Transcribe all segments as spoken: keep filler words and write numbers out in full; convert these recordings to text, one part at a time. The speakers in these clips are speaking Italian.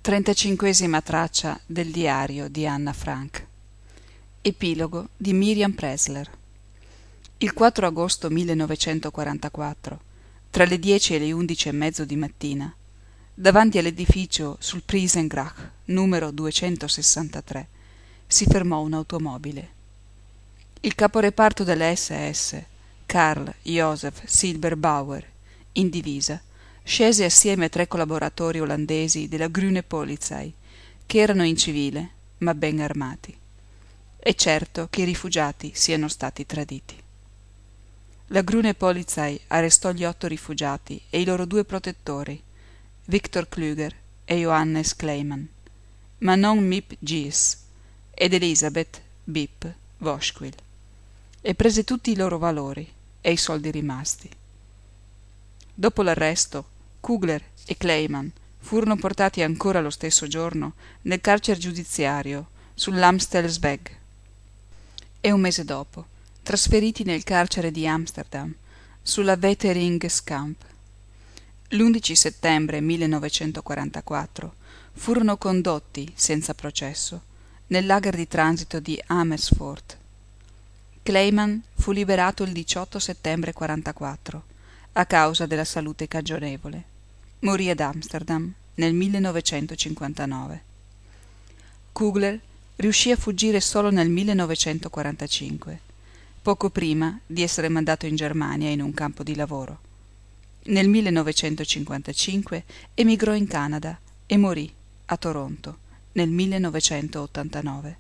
Trentacinquesima traccia del diario di Anna Frank. Epilogo di Miriam Pressler. Il quattro agosto millenovecentoquarantaquattro, tra le dieci e le undici e mezzo di mattina, davanti all'edificio sul Priesengracht numero duecentosessantatré, si fermò un'automobile. Il caporeparto delle S S, Karl Josef Silberbauer, in divisa, scese assieme a tre collaboratori olandesi della Grüne Polizei, che erano in civile, ma ben armati. È certo che i rifugiati siano stati traditi. La Grüne Polizei arrestò gli otto rifugiati e i loro due protettori, Victor Klüger e Johannes Kleiman, ma non Miep Gies ed Elisabeth Bip Voschwil, e prese tutti i loro valori e i soldi rimasti. Dopo l'arresto, Kugler e Kleiman furono portati ancora lo stesso giorno nel carcere giudiziario sull'Amstelsweg e un mese dopo trasferiti nel carcere di Amsterdam sulla Weteringskamp. L'undici settembre millenovecentoquarantaquattro furono condotti, senza processo, nel lager di transito di Amersfoort. Kleiman fu liberato il diciotto settembre quarantaquattro a causa della salute cagionevole. Morì ad Amsterdam nel millenovecentocinquantanove. Kugler riuscì a fuggire solo nel millenovecentoquarantacinque, poco prima di essere mandato in Germania in un campo di lavoro. Nel millenovecentocinquantacinque emigrò in Canada e morì a Toronto nel millenovecentottantanove.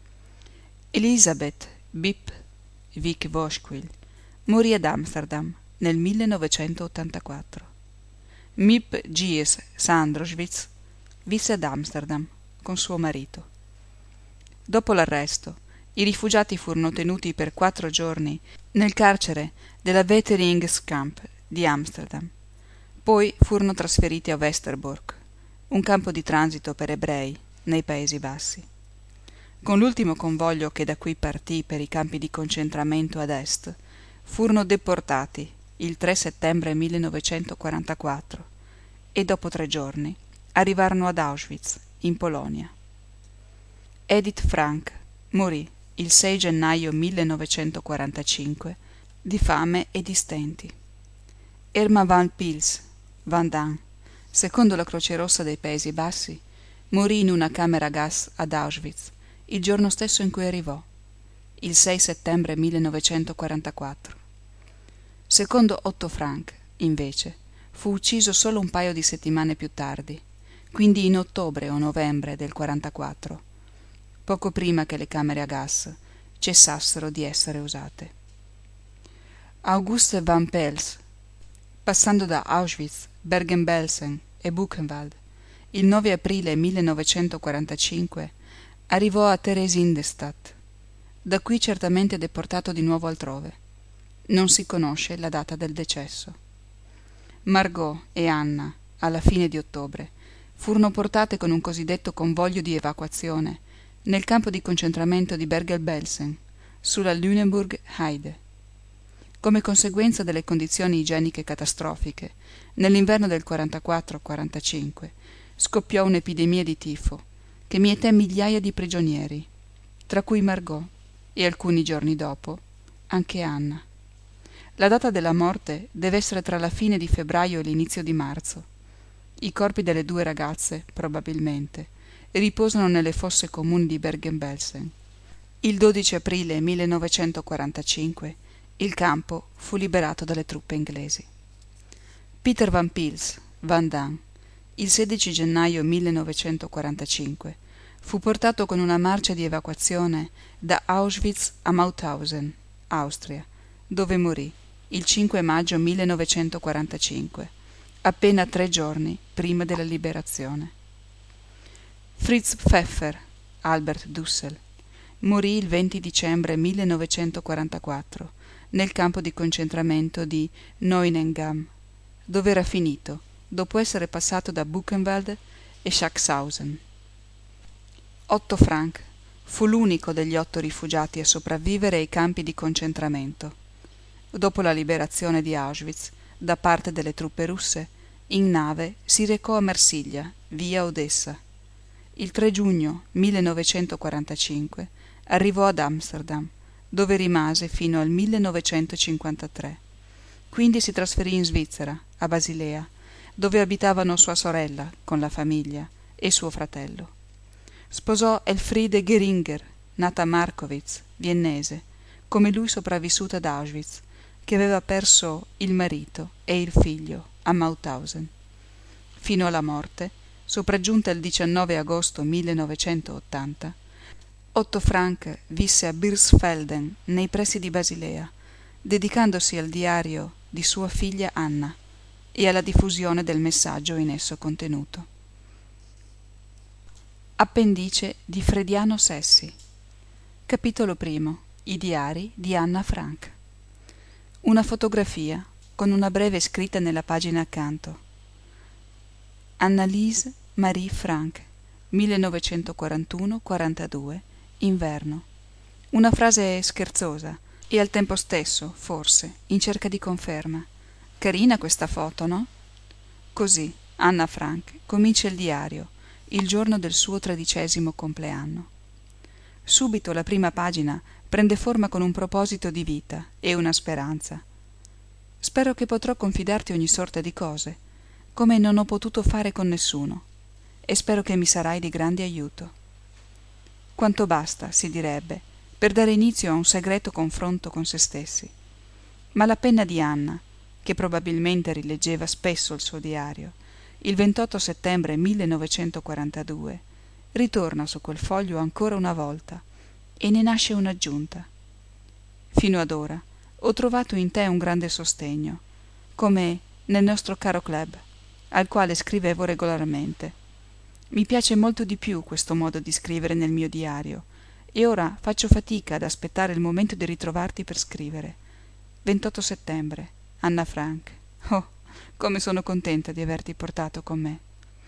Elisabeth Bip Vic Voschwil morì ad Amsterdam nel millenovecentottantaquattro. Miep Gies Sandroschwitz visse ad Amsterdam con suo marito. Dopo l'arresto, i rifugiati furono tenuti per quattro giorni nel carcere della Weteringskamp di Amsterdam. Poi furono trasferiti a Westerbork, un campo di transito per ebrei nei Paesi Bassi. Con l'ultimo convoglio che da qui partì per i campi di concentramento ad est, furono deportati il tre settembre millenovecentoquarantaquattro e dopo tre giorni arrivarono ad Auschwitz, in Polonia. Edith Frank morì il sei gennaio millenovecentoquarantacinque di fame e di stenti. Herman van Pils, Van Daan, secondo la Croce Rossa dei Paesi Bassi, morì in una camera a gas ad Auschwitz il giorno stesso in cui arrivò, il sei settembre millenovecentoquarantaquattro. Secondo Otto Frank, invece, fu ucciso solo un paio di settimane più tardi, quindi in ottobre o novembre del quarantaquattro, poco prima che le camere a gas cessassero di essere usate. Auguste van Pels, passando da Auschwitz, Bergen-Belsen e Buchenwald, il nove aprile millenovecentoquarantacinque arrivò a Theresienstadt, da qui certamente deportato di nuovo altrove. Non si conosce la data del decesso. Margot e Anna, alla fine di ottobre, furono portate con un cosiddetto convoglio di evacuazione nel campo di concentramento di Bergen-Belsen, sulla Lüneburg Heide. Come conseguenza delle condizioni igieniche catastrofiche, nell'inverno del quarantaquattro quarantacinque scoppiò un'epidemia di tifo che mieté migliaia di prigionieri, tra cui Margot e alcuni giorni dopo anche Anna. La data della morte deve essere tra la fine di febbraio e l'inizio di marzo. I corpi delle due ragazze, probabilmente, riposano nelle fosse comuni di Bergen-Belsen. Il dodici aprile millenovecentoquarantacinque il campo fu liberato dalle truppe inglesi. Peter van Pils, Van Daan, il sedici gennaio millenovecentoquarantacinque, fu portato con una marcia di evacuazione da Auschwitz a Mauthausen, Austria, dove morì il cinque maggio millenovecentoquarantacinque, appena tre giorni prima della liberazione. Fritz Pfeffer, Albert Dussel, morì il venti dicembre millenovecentoquarantaquattro nel campo di concentramento di Neuengamme, dove era finito dopo essere passato da Buchenwald e Sachsenhausen. Otto Frank fu l'unico degli otto rifugiati a sopravvivere ai campi di concentramento. Dopo la liberazione di Auschwitz da parte delle truppe russe, in nave si recò a Marsiglia, via Odessa, il tre giugno millenovecentoquarantacinque arrivò ad Amsterdam, dove rimase fino al millenovecentocinquantatré. Quindi si trasferì in Svizzera, a Basilea, dove abitavano sua sorella con la famiglia e suo fratello. Sposò Elfriede Geringer, nata a Markowitz, viennese, come lui sopravvissuta ad Auschwitz, che aveva perso il marito e il figlio a Mauthausen. Fino alla morte, sopraggiunta il diciannove agosto millenovecentoottanta, Otto Frank visse a Birsfelden, nei pressi di Basilea, dedicandosi al diario di sua figlia Anna e alla diffusione del messaggio in esso contenuto. Appendice di Frediano Sessi. Capitolo primo. I diari di Anna Frank. Una fotografia con una breve scritta nella pagina accanto. Annalise Marie Frank, millenovecentoquarantuno quarantadue, inverno. Una frase scherzosa e al tempo stesso, forse, in cerca di conferma. Carina questa foto, no? Così Anna Frank comincia il diario, il giorno del suo tredicesimo compleanno. Subito la prima pagina prende forma con un proposito di vita e una speranza. Spero che potrò confidarti ogni sorta di cose, come non ho potuto fare con nessuno, e spero che mi sarai di grande aiuto. Quanto basta, si direbbe, per dare inizio a un segreto confronto con se stessi. Ma la penna di Anna, che probabilmente rileggeva spesso il suo diario, il ventotto settembre millenovecentoquarantadue, ritorna su quel foglio ancora una volta e ne nasce un'aggiunta. Fino ad ora ho trovato in te un grande sostegno, come nel nostro caro club, al quale scrivevo regolarmente. Mi piace molto di più questo modo di scrivere nel mio diario, e ora faccio fatica ad aspettare il momento di ritrovarti per scrivere. ventotto settembre, Anna Frank. Oh, come sono contenta di averti portato con me.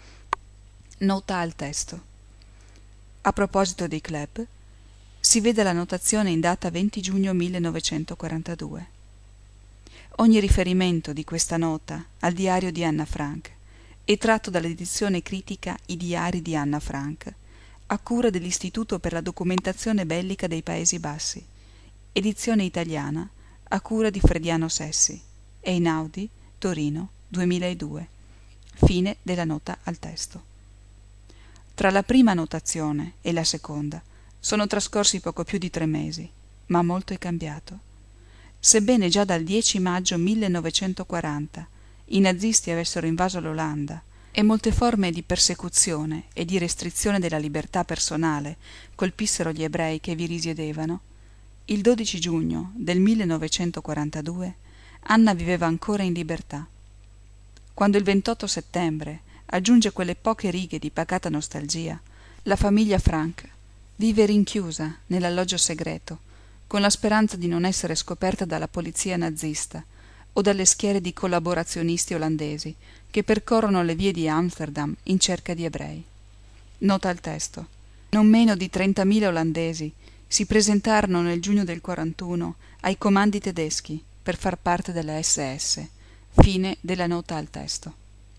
Nota al testo. A proposito dei club, si vede la notazione in data venti giugno millenovecentoquarantadue. Ogni riferimento di questa nota al diario di Anna Frank è tratto dall'edizione critica I diari di Anna Frank, a cura dell'Istituto per la documentazione bellica dei Paesi Bassi, edizione italiana a cura di Frediano Sessi, Einaudi, Torino, duemiladue. Fine della nota al testo. Tra la prima notazione e la seconda sono trascorsi poco più di tre mesi, ma molto è cambiato. Sebbene già dal dieci maggio millenovecentoquaranta i nazisti avessero invaso l'Olanda e molte forme di persecuzione e di restrizione della libertà personale colpissero gli ebrei che vi risiedevano, il dodici giugno del millenovecentoquarantadue Anna viveva ancora in libertà. Quando il ventotto settembre aggiunge quelle poche righe di pacata nostalgia, la famiglia Frank vive rinchiusa nell'alloggio segreto, con la speranza di non essere scoperta dalla polizia nazista o dalle schiere di collaborazionisti olandesi che percorrono le vie di Amsterdam in cerca di ebrei. Nota al testo. Non meno di trentamila olandesi si presentarono nel giugno del quarantuno ai comandi tedeschi per far parte della esse esse. Fine della nota al testo.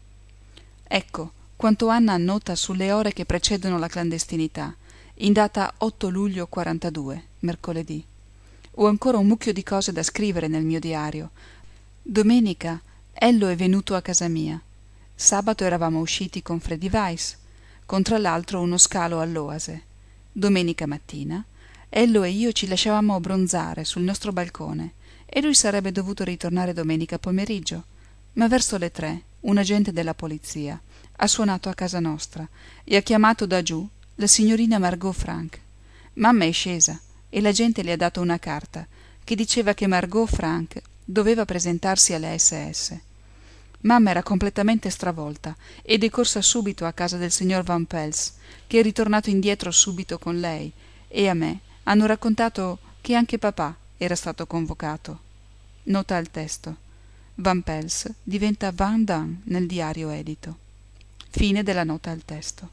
Ecco quanto Anna annota sulle ore che precedono la clandestinità, in data otto luglio quarantadue, mercoledì. Ho ancora un mucchio di cose da scrivere nel mio diario. Domenica Ello è venuto a casa mia. Sabato eravamo usciti con Freddy Weiss, con tra l'altro uno scalo all'Oase. Domenica mattina Ello e io ci lasciavamo abbronzare sul nostro balcone e lui sarebbe dovuto ritornare domenica pomeriggio, ma verso le tre un agente della polizia ha suonato a casa nostra e ha chiamato da giù la signorina Margot Frank. Mamma è scesa e l'agente le ha dato una carta che diceva che Margot Frank doveva presentarsi alle esse esse. Mamma era completamente stravolta ed è corsa subito a casa del signor Van Pels, che è ritornato indietro subito con lei, e a me hanno raccontato che anche papà era stato convocato. Nota al testo. Van Pels diventa Van Damme nel diario edito. Fine della nota al testo.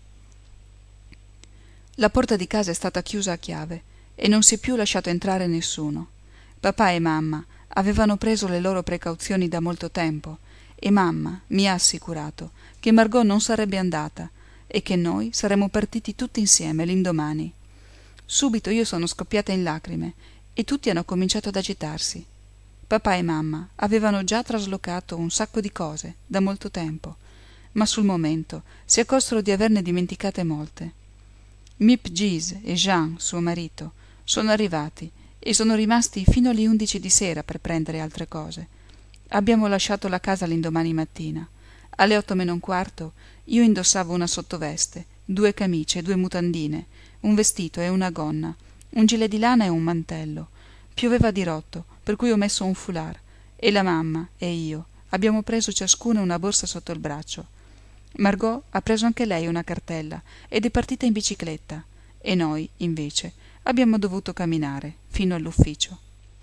La porta di casa è stata chiusa a chiave e non si è più lasciato entrare nessuno. Papà e mamma avevano preso le loro precauzioni da molto tempo e mamma mi ha assicurato che Margot non sarebbe andata, e che noi saremmo partiti tutti insieme l'indomani. Subito io sono scoppiata in lacrime e tutti hanno cominciato ad agitarsi. Papà e mamma avevano già traslocato un sacco di cose da molto tempo, ma sul momento si accorsero di averne dimenticate molte. Mip Gis e Jean, suo marito, sono arrivati e sono rimasti fino alle undici di sera per prendere altre cose. Abbiamo lasciato la casa l'indomani mattina. Alle otto meno un quarto io indossavo una sottoveste, due camicie, due mutandine, un vestito e una gonna, un gilet di lana e un mantello. Pioveva a dirotto, per cui ho messo un foulard, e la mamma e io abbiamo preso ciascuna una borsa sotto il braccio. Margot ha preso anche lei una cartella ed è partita in bicicletta, e noi, invece, abbiamo dovuto camminare fino all'ufficio.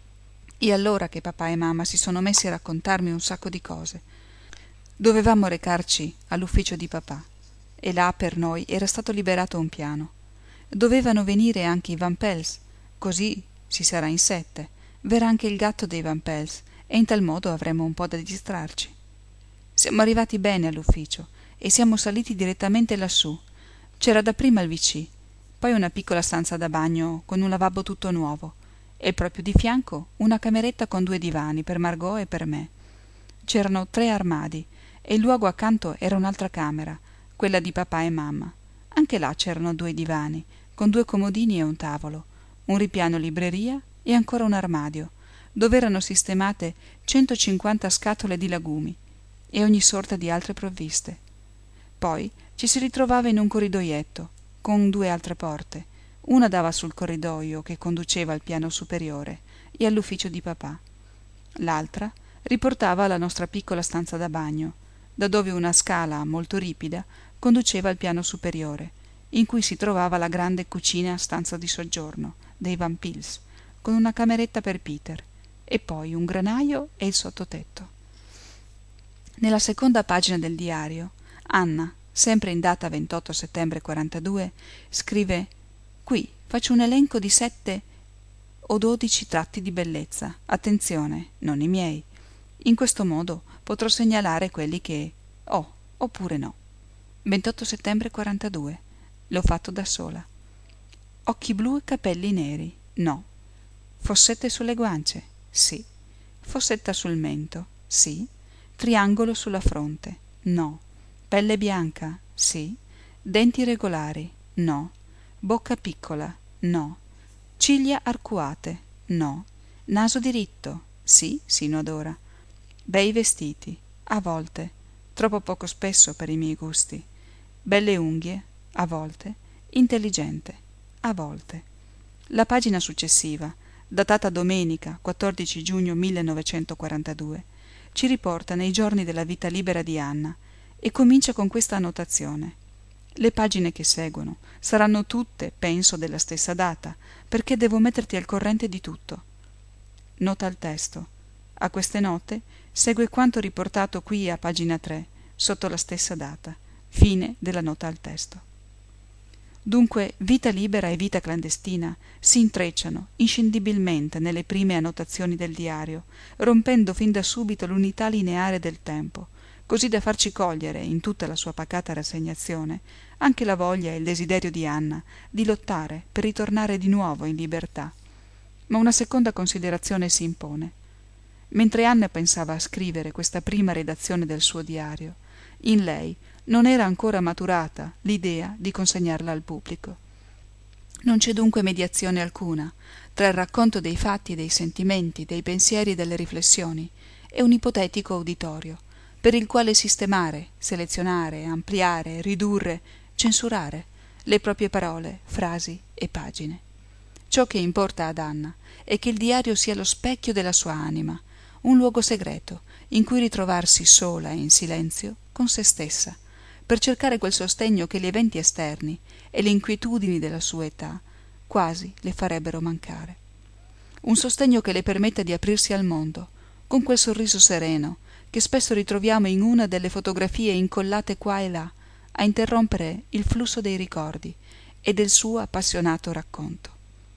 E allora che papà e mamma si sono messi a raccontarmi un sacco di cose. Dovevamo recarci all'ufficio di papà, e là per noi era stato liberato un piano. Dovevano venire anche i Van Pels, così si sarà in sette. Verrà anche il gatto dei Van Pels, e in tal modo avremo un po' da distrarci. Siamo arrivati bene all'ufficio e siamo saliti direttamente lassù. C'era dapprima il V C, poi una piccola stanza da bagno con un lavabo tutto nuovo, e proprio di fianco una cameretta con due divani per Margot e per me. C'erano tre armadi e il luogo accanto era un'altra camera, quella di papà e mamma. Anche là c'erano due divani con due comodini e un tavolo, un ripiano libreria e ancora un armadio, dove erano sistemate centocinquanta scatole di lagumi e ogni sorta di altre provviste. Poi ci si ritrovava in un corridoietto con due altre porte. Una dava sul corridoio che conduceva al piano superiore e all'ufficio di papà. L'altra riportava alla nostra piccola stanza da bagno, da dove una scala molto ripida conduceva al piano superiore, in cui si trovava la grande cucina stanza di soggiorno dei Van Pels, con una cameretta per Peter, e poi un granaio e il sottotetto. Nella seconda pagina del diario, Anna, sempre in data ventotto settembre quarantadue, scrive: «Qui faccio un elenco di sette o dodici tratti di bellezza. Attenzione, non i miei. In questo modo potrò segnalare quelli che ho, oppure no». ventotto settembre quarantadue. L'ho fatto da sola. Occhi blu e capelli neri? No. Fossette sulle guance? Sì. Fossetta sul mento? Sì. Triangolo sulla fronte? No. Pelle bianca? Sì. Denti regolari? No. Bocca piccola? No. Ciglia arcuate? No. Naso diritto? Sì, sino ad ora. Bei vestiti? A volte. Troppo poco spesso per i miei gusti. Belle unghie? A volte. Intelligente? A volte. La pagina successiva, datata domenica quattordici giugno millenovecentoquarantadue, ci riporta nei giorni della vita libera di Anna e comincia con questa annotazione. Le pagine che seguono saranno tutte, penso, della stessa data, perché devo metterti al corrente di tutto. Nota al testo. A queste note segue quanto riportato qui a pagina tre, sotto la stessa data. Fine della nota al testo. Dunque vita libera e vita clandestina si intrecciano inscindibilmente nelle prime annotazioni del diario, rompendo fin da subito l'unità lineare del tempo, così da farci cogliere, in tutta la sua pacata rassegnazione, anche la voglia e il desiderio di Anna di lottare per ritornare di nuovo in libertà. Ma una seconda considerazione si impone. Mentre Anna pensava a scrivere questa prima redazione del suo diario, in lei non era ancora maturata l'idea di consegnarla al pubblico. Non c'è dunque mediazione alcuna tra il racconto dei fatti e dei sentimenti, dei pensieri e delle riflessioni e un ipotetico uditorio, per il quale sistemare, selezionare, ampliare, ridurre, censurare le proprie parole, frasi e pagine. Ciò che importa ad Anna è che il diario sia lo specchio della sua anima, un luogo segreto in cui ritrovarsi sola e in silenzio con se stessa, per cercare quel sostegno che gli eventi esterni e le inquietudini della sua età quasi le farebbero mancare. Un sostegno che le permetta di aprirsi al mondo, con quel sorriso sereno che spesso ritroviamo in una delle fotografie incollate qua e là, a interrompere il flusso dei ricordi e del suo appassionato racconto.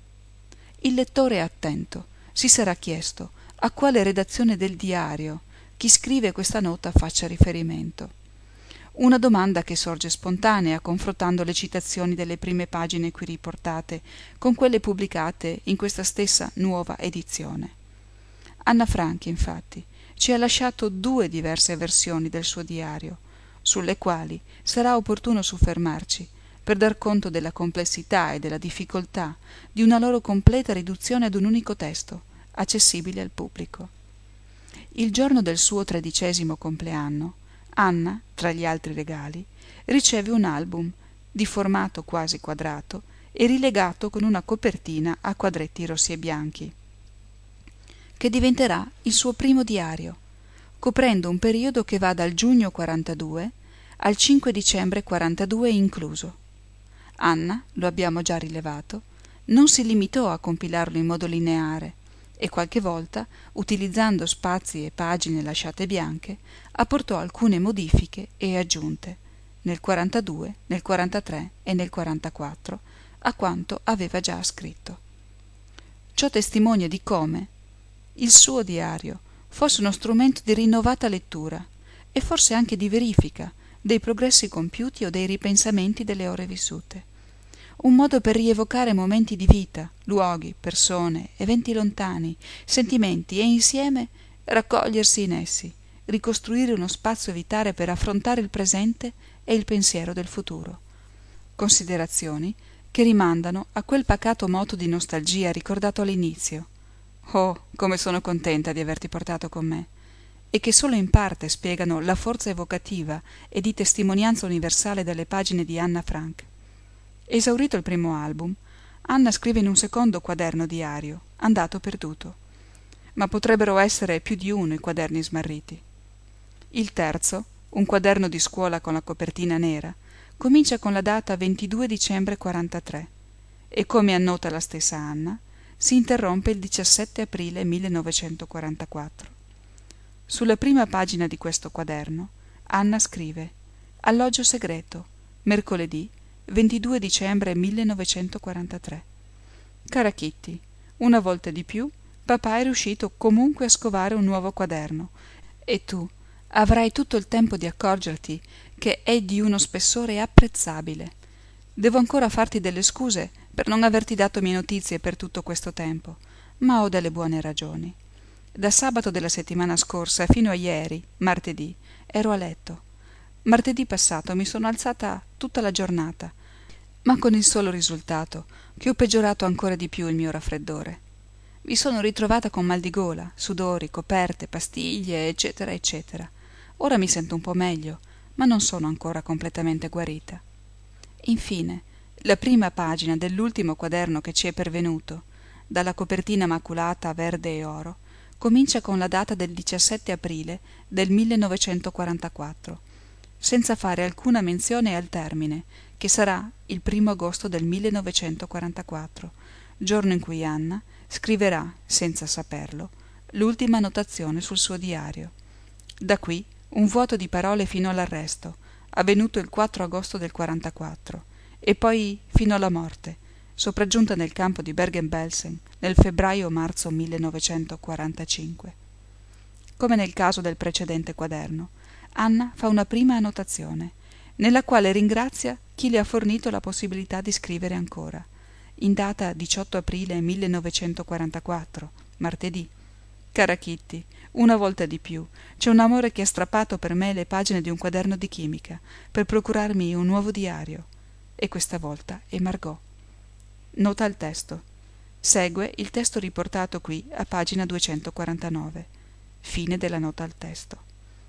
Il lettore attento si sarà chiesto a quale redazione del diario chi scrive questa nota faccia riferimento. una domanda che sorge spontanea confrontando le citazioni delle prime pagine qui riportate con quelle pubblicate in questa stessa nuova edizione. Anna Frank, infatti, ci ha lasciato due diverse versioni del suo diario, sulle quali sarà opportuno soffermarci per dar conto della complessità e della difficoltà di una loro completa riduzione ad un unico testo, accessibile al pubblico. Il giorno del suo tredicesimo compleanno, Anna, tra gli altri regali, riceve un album di formato quasi quadrato e rilegato con una copertina a quadretti rossi e bianchi, che diventerà il suo primo diario, coprendo un periodo che va dal giugno quarantadue al cinque dicembre quarantadue incluso. Anna, lo abbiamo già rilevato, non si limitò a compilarlo in modo lineare e qualche volta, utilizzando spazi e pagine lasciate bianche, apportò alcune modifiche e aggiunte, nel quarantadue, nel quarantatré e nel quarantaquattro, a quanto aveva già scritto. Ciò testimonia di come il suo diario fosse uno strumento di rinnovata lettura e forse anche di verifica dei progressi compiuti o dei ripensamenti delle ore vissute. Un modo per rievocare momenti di vita, luoghi, persone, eventi lontani, sentimenti e insieme raccogliersi in essi, ricostruire uno spazio vitale per affrontare il presente e il pensiero del futuro. Considerazioni che rimandano a quel pacato moto di nostalgia ricordato all'inizio. Oh, come sono contenta di averti portato con me, e che solo in parte spiegano la forza evocativa e di testimonianza universale delle pagine di Anna Frank. Esaurito il primo album, Anna scrive in un secondo quaderno diario, andato perduto. Ma potrebbero essere più di uno i quaderni smarriti. Il terzo, un quaderno di scuola con la copertina nera, comincia con la data ventidue dicembre quarantatré e, come annota la stessa Anna, si interrompe il diciassette aprile millenovecentoquarantaquattro. Sulla prima pagina di questo quaderno, Anna scrive «Alloggio segreto, mercoledì ventidue dicembre millenovecentoquarantatré. Cara Kitty, una volta di più papà è riuscito comunque a scovare un nuovo quaderno e tu avrai tutto il tempo di accorgerti che è di uno spessore apprezzabile. Devo ancora farti delle scuse per non averti dato mie notizie per tutto questo tempo, ma ho delle buone ragioni. Da sabato della settimana scorsa fino a ieri, martedì, ero a letto. Martedì passato mi sono alzata tutta la giornata, ma con il solo risultato che ho peggiorato ancora di più il mio raffreddore. Mi sono ritrovata con mal di gola, sudori, coperte, pastiglie, eccetera, eccetera. Ora mi sento un po' meglio, ma non sono ancora completamente guarita. Infine, la prima pagina dell'ultimo quaderno che ci è pervenuto, dalla copertina maculata verde e oro, comincia con la data del diciassette aprile del millenovecentoquarantaquattro, senza fare alcuna menzione al termine, che sarà il primo agosto del millenovecentoquarantaquattro, giorno in cui Anna scriverà, senza saperlo, l'ultima annotazione sul suo diario. Da qui un vuoto di parole fino all'arresto, avvenuto il quattro agosto del quarantaquattro, e poi fino alla morte, sopraggiunta nel campo di Bergen-Belsen nel febbraio-marzo millenovecentoquarantacinque. Come nel caso del precedente quaderno, Anna fa una prima annotazione, nella quale ringrazia chi le ha fornito la possibilità di scrivere ancora, in data diciotto aprile millenovecentoquarantaquattro, martedì. Cara Kitty, una volta di più, c'è un amore che ha strappato per me le pagine di un quaderno di chimica per procurarmi un nuovo diario, e questa volta è Margot. Nota al testo. Segue il testo riportato qui a pagina duecentoquarantanove. Fine della nota al testo.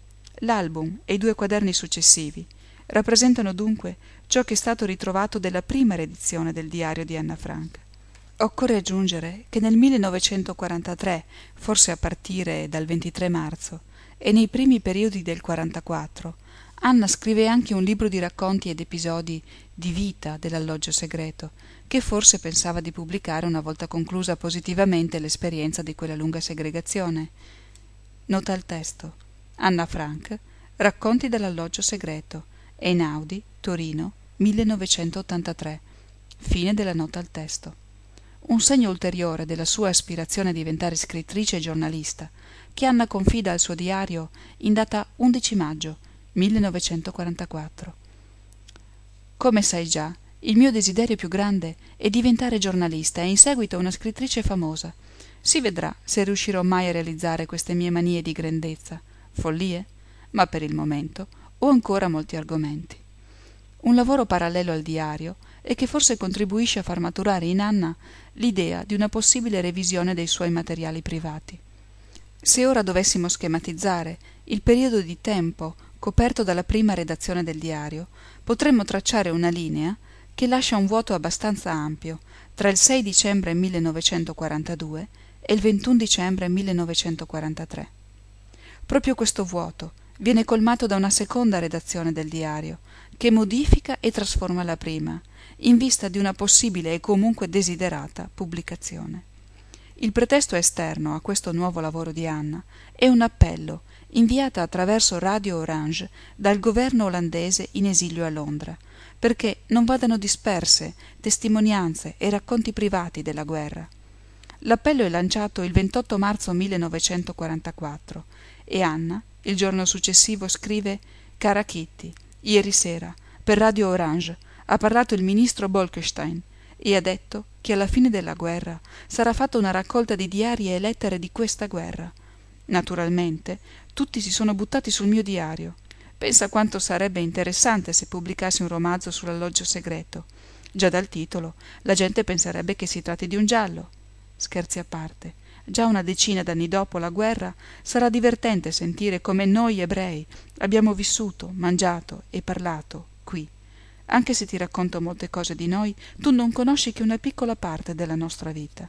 L'album e i due quaderni successivi rappresentano dunque ciò che è stato ritrovato della prima riedizione del diario di Anna Frank. Occorre aggiungere che nel millenovecentoquarantatré, forse a partire dal ventitré marzo, e nei primi periodi del quarantaquattro, Anna scrive anche un libro di racconti ed episodi di vita dell'alloggio segreto, che forse pensava di pubblicare una volta conclusa positivamente l'esperienza di quella lunga segregazione. Nota al testo. Anna Frank, Racconti dell'alloggio segreto, Einaudi, Torino, millenovecentottantatré. Fine della nota al testo. Un segno ulteriore della sua aspirazione a diventare scrittrice e giornalista, che Anna confida al suo diario in data undici maggio, millenovecentoquarantaquattro. Come sai già, il mio desiderio più grande è diventare giornalista e in seguito una scrittrice famosa. Si vedrà se riuscirò mai a realizzare queste mie manie di grandezza. Follie? Ma per il momento ho ancora molti argomenti. Un lavoro parallelo al diario e che forse contribuisce a far maturare in Anna l'idea di una possibile revisione dei suoi materiali privati. Se ora dovessimo schematizzare il periodo di tempo coperto dalla prima redazione del diario, potremmo tracciare una linea che lascia un vuoto abbastanza ampio tra il sei dicembre millenovecentoquarantadue e il ventuno dicembre millenovecentoquarantatré. Proprio questo vuoto viene colmato da una seconda redazione del diario, che modifica e trasforma la prima, in vista di una possibile e comunque desiderata pubblicazione. Il pretesto esterno a questo nuovo lavoro di Anna è un appello inviata attraverso Radio Orange dal governo olandese in esilio a Londra, perché non vadano disperse testimonianze e racconti privati della guerra. L'appello è lanciato il ventotto marzo millenovecentoquarantaquattro e Anna, il giorno successivo, scrive: «Cara Kitty, ieri sera, per Radio Orange, ha parlato il ministro Bolkestein e ha detto che alla fine della guerra sarà fatta una raccolta di diari e lettere di questa guerra. Naturalmente, tutti si sono buttati sul mio diario. Pensa quanto sarebbe interessante se pubblicassi un romanzo sull'alloggio segreto. Già dal titolo la gente penserebbe che si tratti di un giallo. Scherzi a parte, già una decina d'anni dopo la guerra sarà divertente sentire come noi ebrei abbiamo vissuto, mangiato e parlato qui. Anche se ti racconto molte cose di noi, tu non conosci che una piccola parte della nostra vita».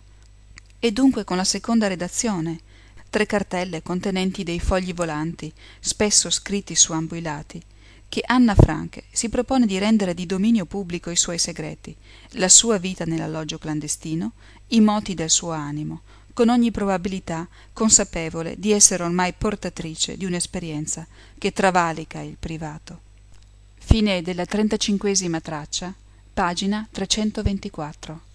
E dunque con la seconda redazione, tre cartelle contenenti dei fogli volanti, spesso scritti su ambo i lati, che Anna Frank si propone di rendere di dominio pubblico i suoi segreti, la sua vita nell'alloggio clandestino, i moti del suo animo, con ogni probabilità consapevole di essere ormai portatrice di un'esperienza che travalica il privato. Fine della trentacinquesima traccia, pagina trecentoventiquattro.